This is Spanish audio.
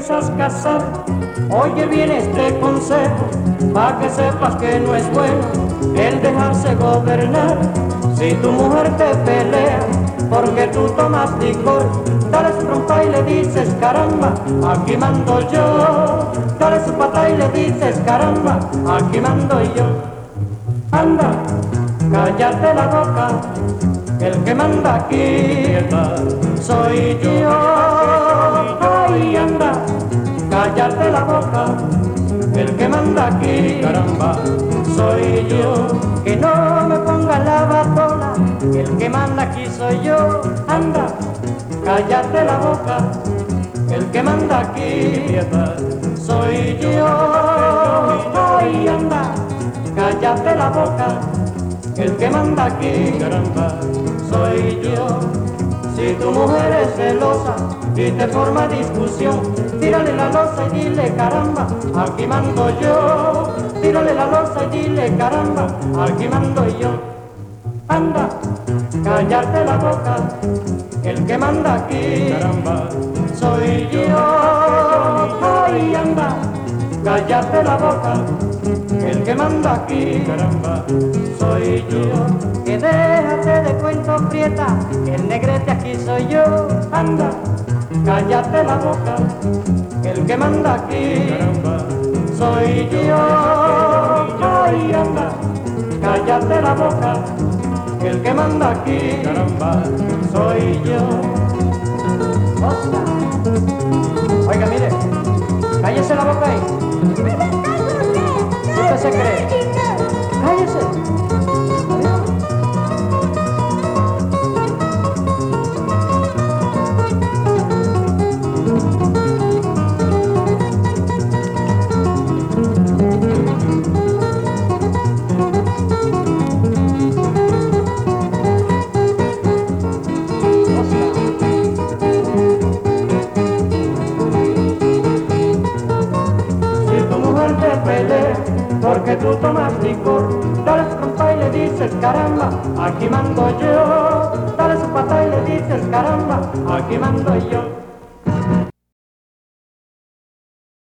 piensas casar, oye bien este consejo, pa' que sepas que no es bueno el dejarse gobernar. Si tu mujer te pelea porque tú tomas licor, dale su trompa y le dices caramba, aquí mando yo. Dale su pata y le dices caramba, aquí mando yo. Anda, cállate la boca, el que manda aquí soy yo. Ay, anda, cállate la boca, el que manda aquí, caramba, soy yo. Que no me ponga la batona, el que manda aquí soy yo. Anda, cállate la boca, el que manda aquí soy yo. Ay, anda, cállate la boca, el que manda aquí, caramba, soy yo. Si tu mujer es celosa y te forma discusión, tírale la loza y dile caramba, aquí mando yo. Tírale la loza y dile caramba, aquí mando yo. Anda, cállate la boca, el que manda aquí, caramba, soy yo. Ay, anda, cállate la boca, el que manda aquí, caramba, soy yo. Que déjate de cuento prieta, que el negrete aquí soy yo. Anda, cállate la boca, el que manda aquí, caramba, soy yo. Ay, anda, cállate la boca, el que manda aquí, caramba, soy yo. Osa. Oiga, mire, cállese la boca ahí. ¿Qué usted se cree? Cállese. Porque tú tomas licor, dale su trompa y le dices caramba, aquí mando yo. Dale su pata y le dices caramba, aquí mando yo.